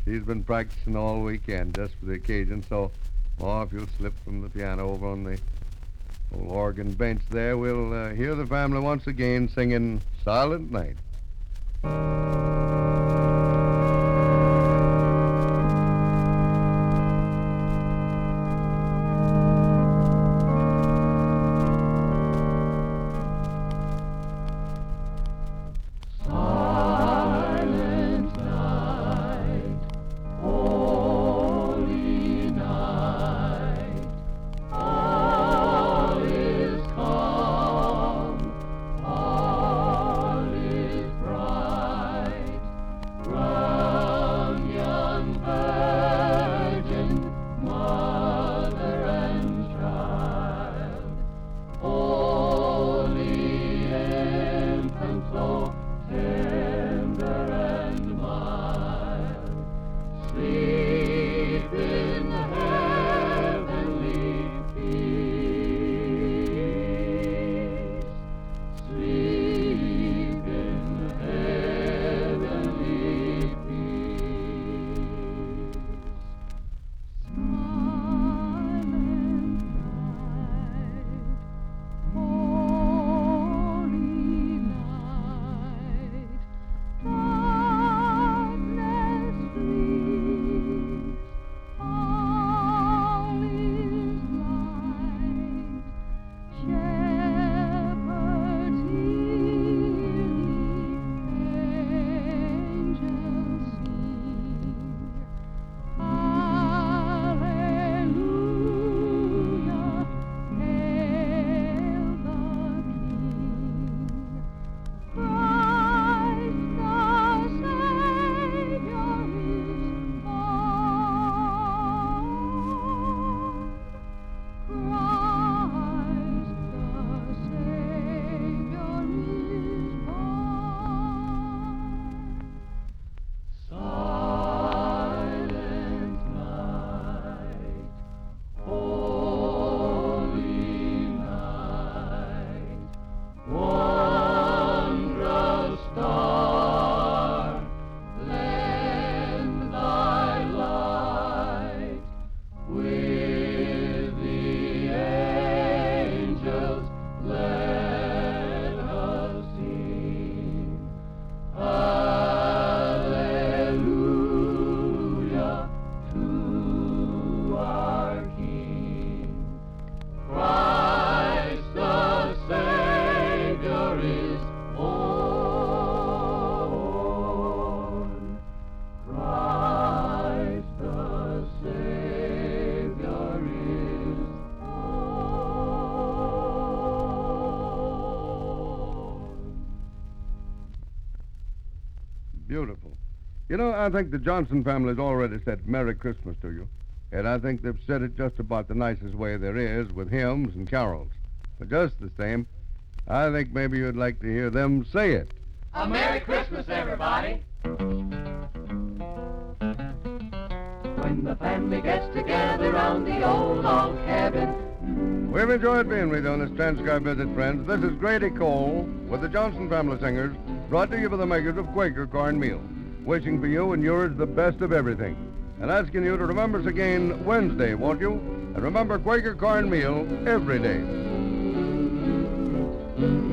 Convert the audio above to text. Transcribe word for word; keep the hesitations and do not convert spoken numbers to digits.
She's been practicing all weekend just for the occasion, so, oh, if you'll slip from the piano over on the old organ bench there, we'll uh, hear the family once again singing Silent Night. Beautiful. You know, I think the Johnson family's already said Merry Christmas to you. And I think they've said it just about the nicest way there is, with hymns and carols. But just the same, I think maybe you'd like to hear them say it. A Merry Christmas, everybody. When the family gets together round the old log cabin. We've enjoyed being with you on this Transcribe Visit, friends. This is Grady Cole with the Johnson Family Singers, brought to you by the makers of Quaker Corn Meal, wishing for you and yours the best of everything, and asking you to remember us again Wednesday, won't you? And remember Quaker Corn Meal every day.